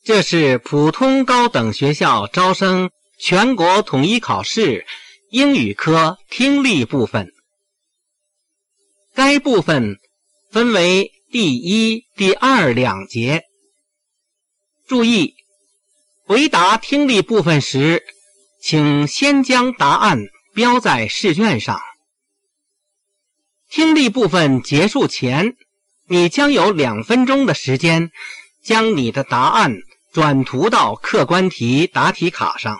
这是普通高等学校招生全国统一考试英语科听力部分。该部分分为第一、第二两节。注意，回答听力部分时，请先将答案标在试卷上。听力部分结束前，你将有2分钟的时间将你的答案转涂到客观题答题卡上。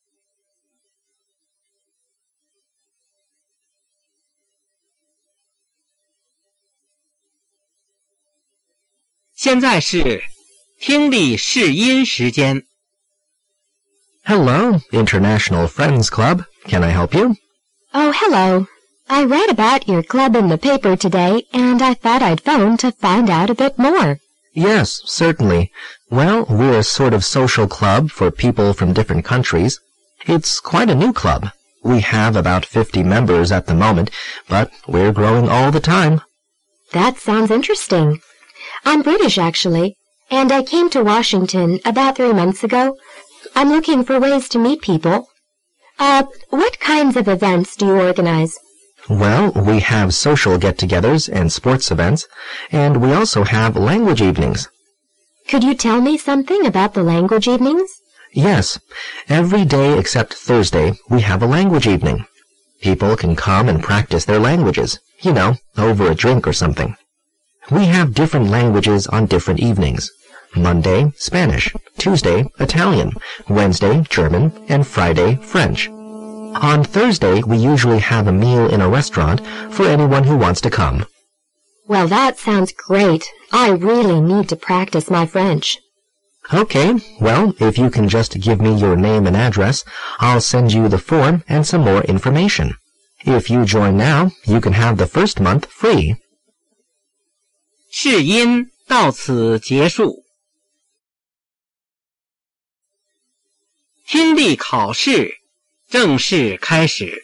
现在是听力试音时间。 Hello, International Friends Club. Can I help you? Oh, hello. I read about your club in the paper today, and I thought I'd phone to find out a bit more. Yes, certainly. Well, we're a sort of social club for people from different countries. It's quite a new club. We have about 50 members at the moment, but we're growing all the time. That sounds interesting. I'm British, actually, and I came to Washington about 3 months ago. I'm looking for ways to meet people. What kinds of events do you organize? Well, we have social get-togethers and sports events, and we also have language evenings. Could you tell me something about the language evenings? Yes. Every day except Thursday, we have a language evening. People can come and practice their languages, you know, over a drink or something. We have different languages on different evenings. Monday, Spanish. Tuesday, Italian. Wednesday, German. And Friday, French. On Thursday, we usually have a meal in a restaurant for anyone who wants to come. Well, that sounds great. I really need to practice my French. Okay, well, if you can just give me your name and address, I'll send you the form and some more information. If you join now, you can have the first month free. 试音到此结束。听力考试正式开始。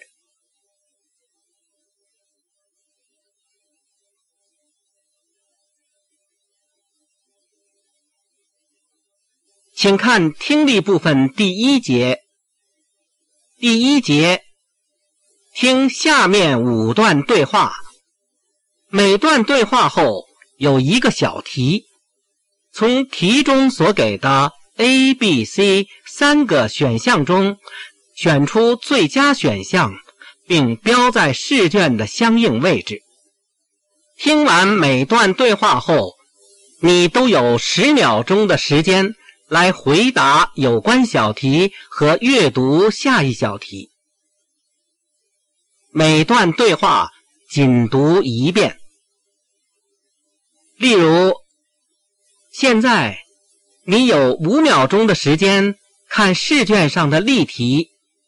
请看听力部分第1节。第1节，听下面5段对话。每段对话后有一个小题，从题中所给的 A、B、C 3个选项中选出最佳选项，并标在试卷的相应位置。听完每段对话后，你都有10秒钟的时间来回答有关小题和阅读下一小题。每段对话仅读1遍。例如，现在你有5秒钟的时间看试卷上的例题。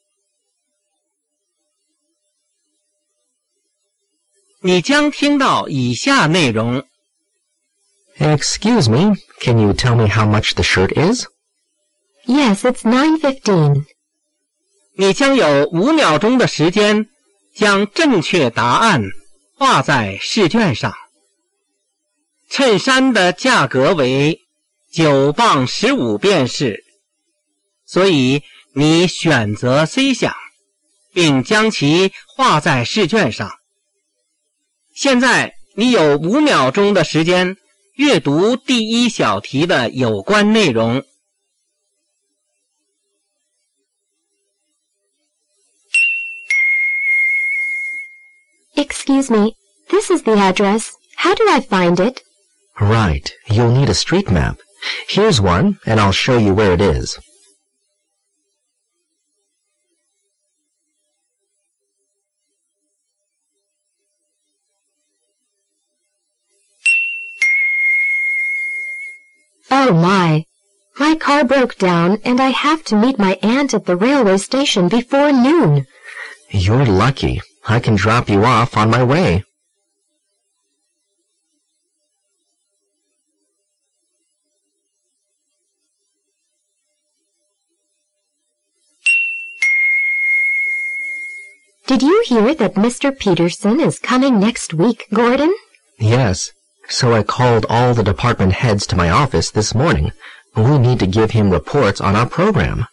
你将听到以下内容。 Excuse me, can you tell me how much the shirt is? Yes, it's 9:15. 你将有5秒钟的时间将正确答案画在试卷上。衬衫的价格为9磅15便士，所以你选择 C 项，并将其画在试卷上。现在你有5秒钟的时间阅读第1小题的有关内容。 Excuse me, this is the address. How do I find it? Right, you'll need a street map. Here's one, and I'll show you where it is. Oh my car broke down and I have to meet my aunt at the railway station before noon. You're lucky. I can drop you off on my way. Did you hear that Mr. Peterson is coming next week, Gordon? Yes, so I called all the department heads to my office this morning. We need to give him reports on our program.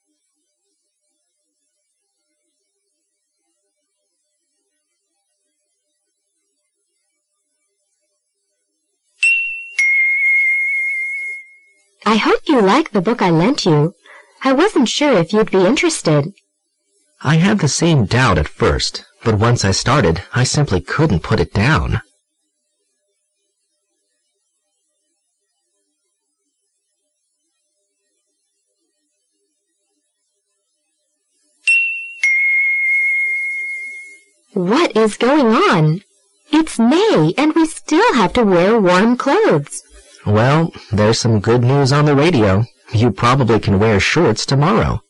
I hope you like the book I lent you. I wasn't sure if you'd be interested. I had the same doubt at first, but once I started, I simply couldn't put it down. What is going on? It's May, and we still have to wear warm clothes. Well, there's some good news on the radio. You probably can wear shorts tomorrow.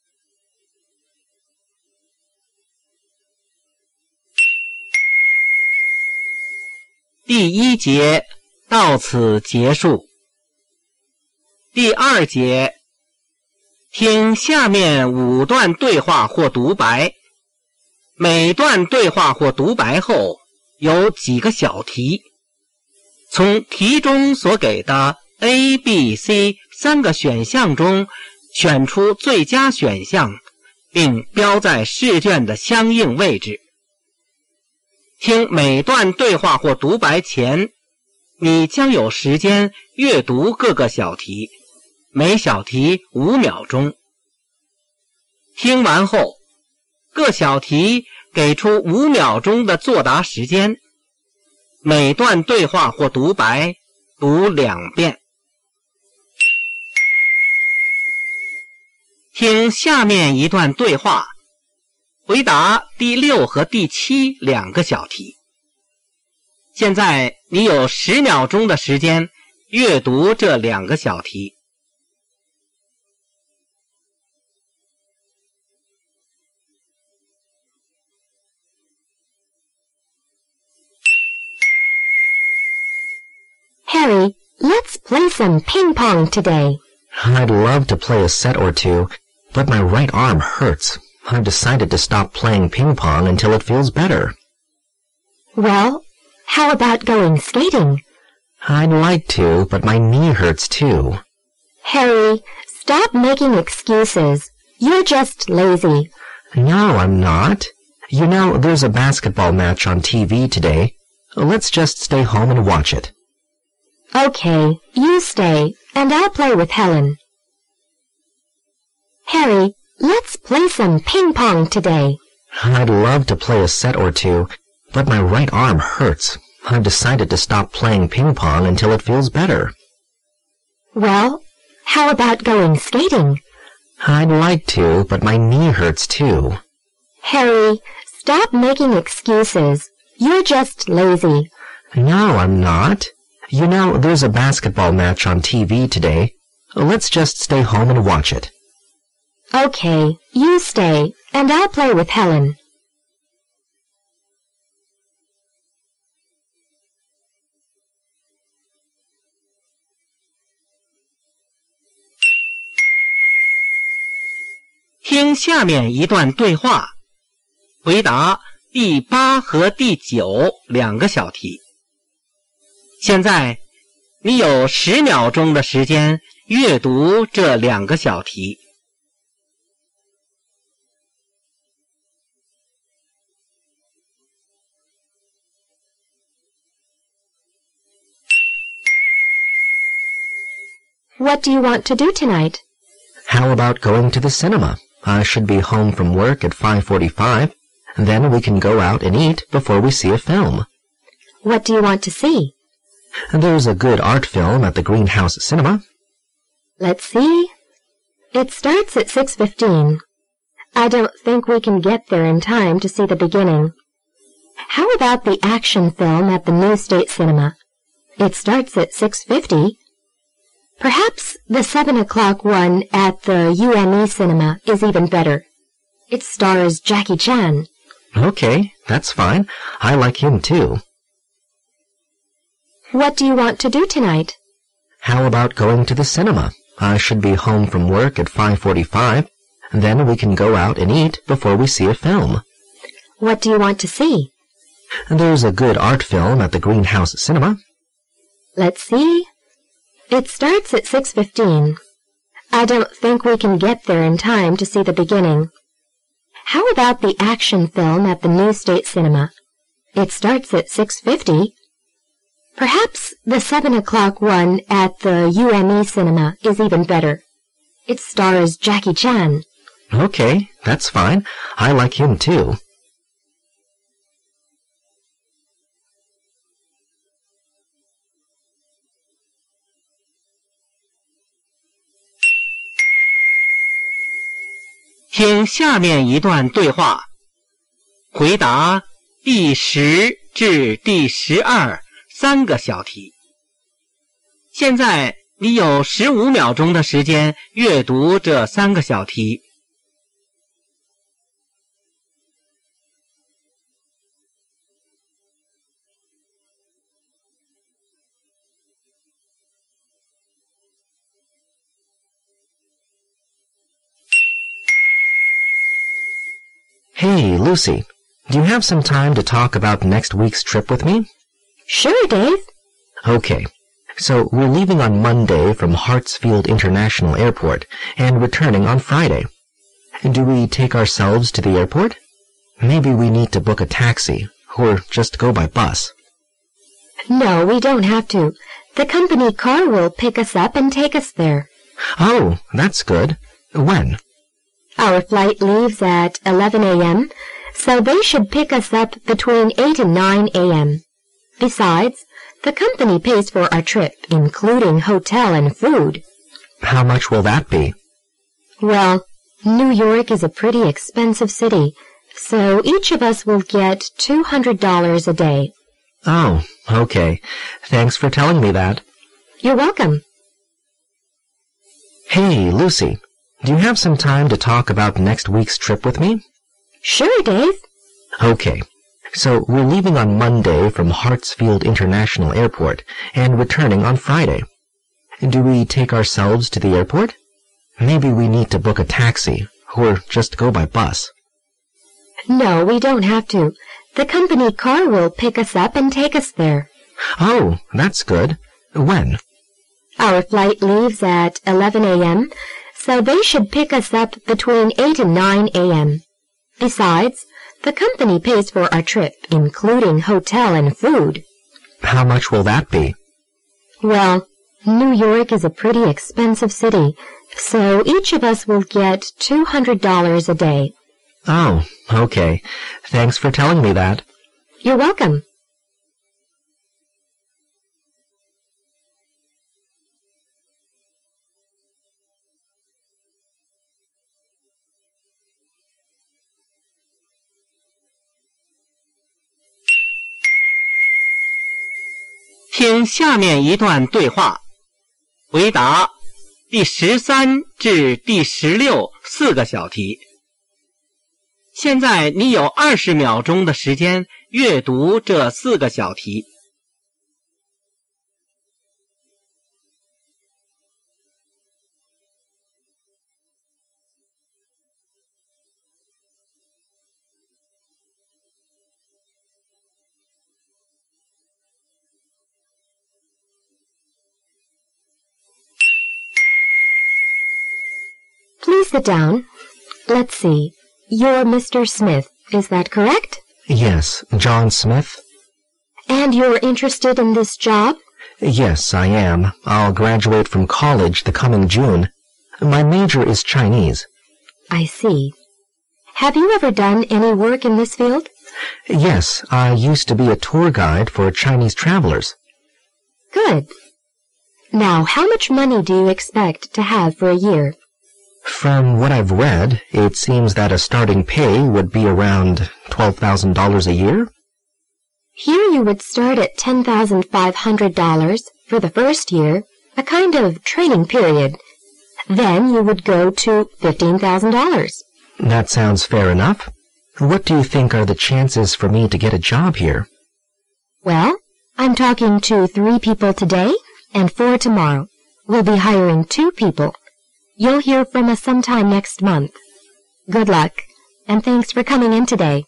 第一节到此结束。第二节，听下面5段对话或独白，每段对话或独白后有几个小题，从题中所给的 A、B、C 3个选项中选出最佳选项，并标在试卷的相应位置。听每段对话或独白前，你将有时间阅读各个小题，每小题5秒钟。听完后，各小题给出5秒钟的作答时间，每段对话或独白读2遍。听下面一段对话，回答第6和第72个小题。现在你有10秒钟的时间阅读这2个小题。 Harry, let's play some ping pong today. I'd love to play a set or two, but my right arm hurts. I've decided to stop playing ping pong until it feels better. Well, how about going skating? I'd like to, but my knee hurts too. Harry, stop making excuses. You're just lazy. No, I'm not. You know, there's a basketball match on TV today. Let's just stay home and watch it. Okay, you stay, and I'll play with Helen. Harry, let's play some ping pong today. I'd love to play a set or two, but my right arm hurts. I've decided to stop playing ping pong until it feels better. Well, how about going skating? I'd like to, but my knee hurts too. Harry, stop making excuses. You're just lazy. No, I'm not. You know, there's a basketball match on TV today. Let's just stay home and watch it. Okay, you stay, and I'll play with Helen. “听下面一段对话，回答第8和第9 2个小题。现在你有10秒钟的时间阅读这2个小题。 What do you want to do tonight? How about going to the cinema? I should be home from work at 5:45. Then we can go out and eat before we see a film. What do you want to see? There's a good art film at the Greenhouse Cinema. Let's see. It starts at 6:15. I don't think we can get there in time to see the beginning. How about the action film at the New State Cinema? It starts at 6:50. Perhaps the 7 o'clock one at the UME Cinema is even better. It stars Jackie Chan. Okay, that's fine. I like him too. What do you want to do tonight? How about going to the cinema? I should be home from work at 5:45. Then we can go out and eat before we see a film. What do you want to see? There's a good art film at the Greenhouse Cinema. Let's see. It starts at 6:15. I don't think we can get there in time to see the beginning. How about the action film at the New State Cinema? It starts at 6:50. Perhaps the 7 o'clock one at the UME Cinema is even better. It stars Jackie Chan. Okay, that's fine. I like him too. 听下面一段对话，回答第10至第123个小题。现在你有15秒钟的时间阅读这3个小题。 Hey, Lucy, do you have some time to talk about next week's trip with me? Sure, Dave. Okay, so we're leaving on Monday from Hartsfield International Airport and returning on Friday. Do we take ourselves to the airport? Maybe we need to book a taxi or just go by bus. No, we don't have to. The company car will pick us up and take us there. Oh, that's good. When? Our flight leaves at 11 a.m., so they should pick us up between 8 and 9 a.m. Besides, the company pays for our trip, including hotel and food. How much will that be? Well, New York is a pretty expensive city, so each of us will get $200 a day. Oh, okay. Thanks for telling me that. You're welcome. Hey, Lucy, do you have some time to talk about next week's trip with me? Sure, Dave. Okay, so we're leaving on Monday from Hartsfield International Airport and returning on Friday. Do we take ourselves to the airport? Maybe we need to book a taxi or just go by bus. No, we don't have to. The company car will pick us up and take us there. Oh, that's good. When? Our flight leaves at 11 a.m., so they should pick us up between 8 and 9 a.m. Besides, the company pays for our trip, including hotel and food. How much will that be? Well, New York is a pretty expensive city, so each of us will get $200 a day. Oh, okay. Thanks for telling me that. You're welcome. 听下面一段对话，回答第13至第16 4个小题。现在你有20秒钟的时间阅读这4个小题。 Please sit down. Let's see. You're Mr. Smith, is that correct? Yes, John Smith? And you're interested in this job? Yes, I am. I'll graduate from college the coming June. My major is Chinese. I see. Have you ever done any work in this field? Yes, I used to be a tour guide for Chinese travelers. Good. Now, how much money do you expect to have for a year? From what I've read, it seems that a starting pay would be around $12,000 a year. Here you would start at $10,500 for the first year, a kind of training period. Then you would go to $15,000. That sounds fair enough. What do you think are the chances for me to get a job here? Well, I'm talking to 3 people today and 4 tomorrow. We'll be hiring 2 people. You'll hear from us sometime next month. Good luck, and thanks for coming in today.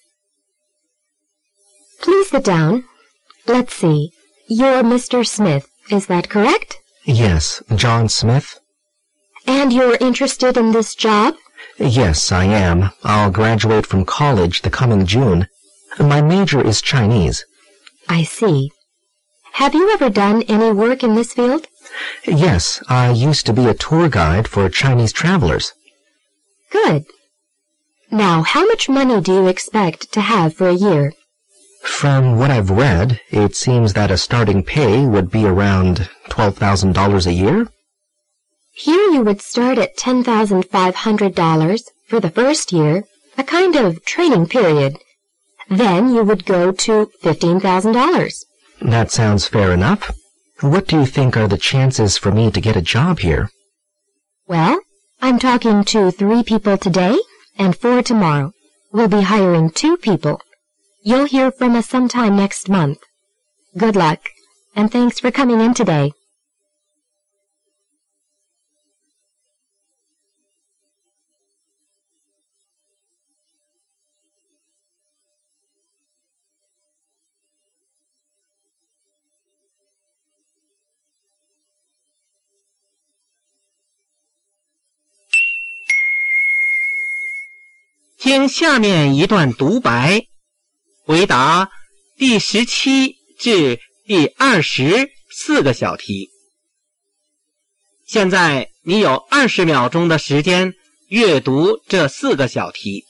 Please sit down. Let's see. You're Mr. Smith, is that correct? Yes, John Smith. And you're interested in this job? Yes, I am. I'll graduate from college the coming June. My major is Chinese. I see. Have you ever done any work in this field? Yes, I used to be a tour guide for Chinese travelers. Good. Now, how much money do you expect to have for a year? From what I've read, it seems that a starting pay would be around $12,000 a year. Here you would start at $10,500 for the first year, a kind of training period. Then you would go to $15,000. That sounds fair enough. What do you think are the chances for me to get a job here? Well, I'm talking to 3 people today and 4 tomorrow. We'll be hiring 2 people. You'll hear from us sometime next month. Good luck, and thanks for coming in today. 听下面一段独白，回答第17至第24个小题。现在你有20秒钟的时间阅读这4个小题。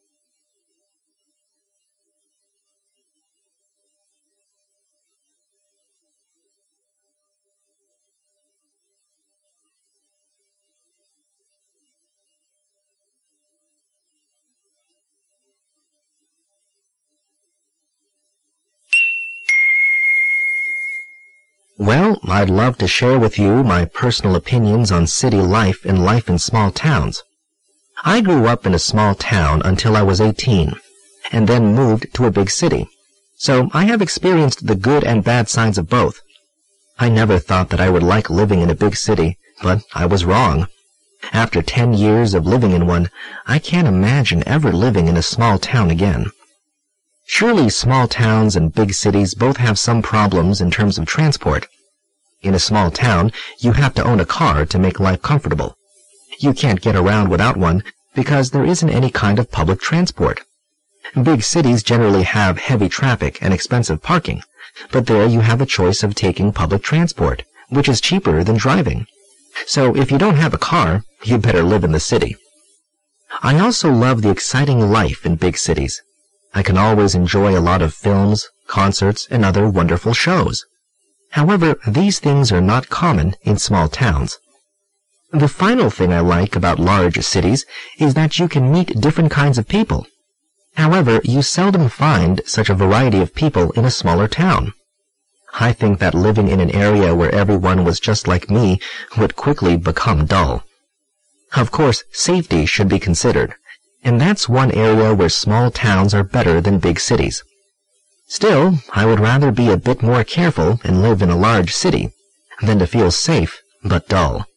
Well, I'd love to share with you my personal opinions on city life and life in small towns. I grew up in a small town until I was 18, and then moved to a big city. So I have experienced the good and bad sides of both. I never thought that I would like living in a big city, but I was wrong. After 10 years of living in one, I can't imagine ever living in a small town again. Surely small towns and big cities both have some problems in terms of transport. In a small town, you have to own a car to make life comfortable. You can't get around without one because there isn't any kind of public transport. Big cities generally have heavy traffic and expensive parking, but there you have a choice of taking public transport, which is cheaper than driving. So if you don't have a car, you better live in the city. I also love the exciting life in big cities. I can always enjoy a lot of films, concerts, and other wonderful shows. However, these things are not common in small towns. The final thing I like about large cities is that you can meet different kinds of people. However, you seldom find such a variety of people in a smaller town. I think that living in an area where everyone was just like me would quickly become dull. Of course, safety should be considered, and that's one area where small towns are better than big cities. Still, I would rather be a bit more careful and live in a large city than to feel safe but dull.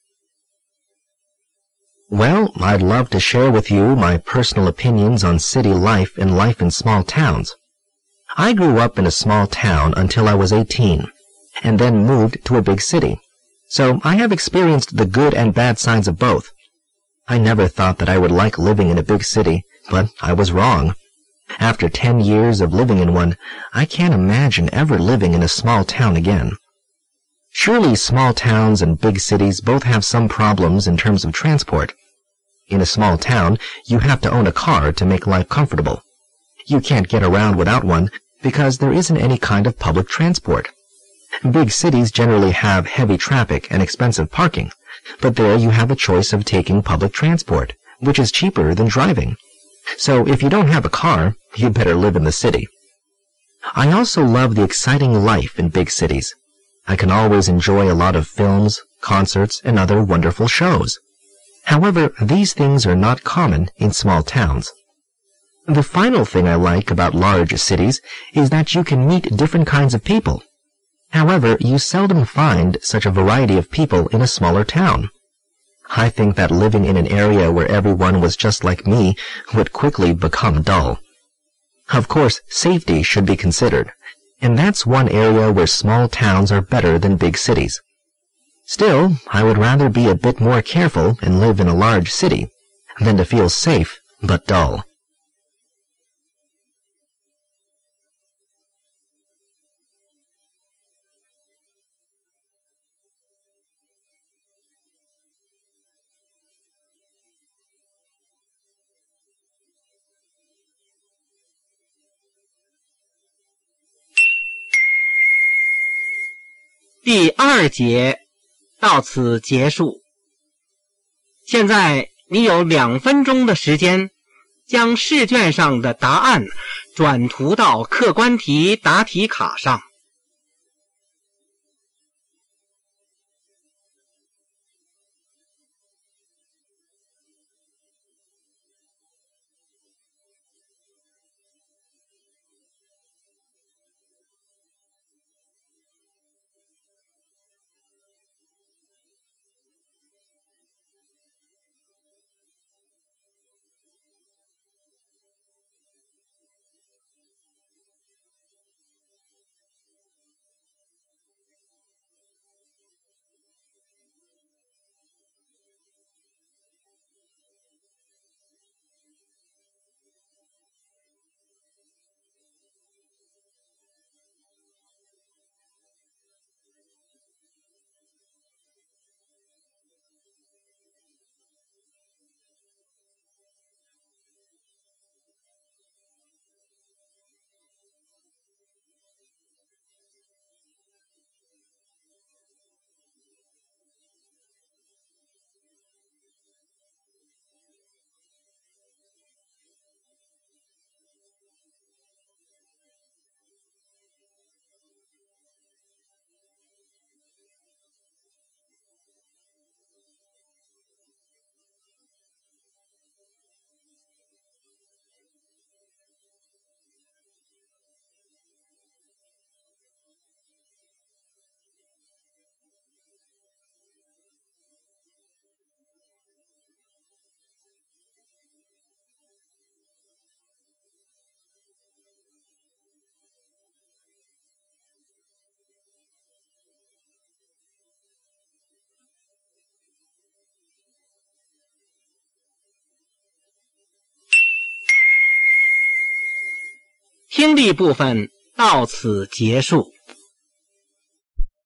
Well, I'd love to share with you my personal opinions on city life and life in small towns. I grew up in a small town until I was 18, and then moved to a big city. So I have experienced the good and bad sides of both. I never thought that I would like living in a big city, but I was wrong. After 10 years of living in one, I can't imagine ever living in a small town again. Surely small towns and big cities both have some problems in terms of transport. In a small town, you have to own a car to make life comfortable. You can't get around without one because there isn't any kind of public transport. Big cities generally have heavy traffic and expensive parking, but there you have a choice of taking public transport, which is cheaper than driving. So if you don't have a car, you better live in the city. I also love the exciting life in big cities. I can always enjoy a lot of films, concerts, and other wonderful shows. However, these things are not common in small towns. The final thing I like about large cities is that you can meet different kinds of people. However, you seldom find such a variety of people in a smaller town. I think that living in an area where everyone was just like me would quickly become dull. Of course, safety should be considered, and that's one area where small towns are better than big cities. Still, I would rather be a bit more careful and live in a large city than to feel safe but dull. 第2节到此结束。现在你有2分钟的时间，将试卷上的答案转涂到客观题答题卡上。听力部分到此结束。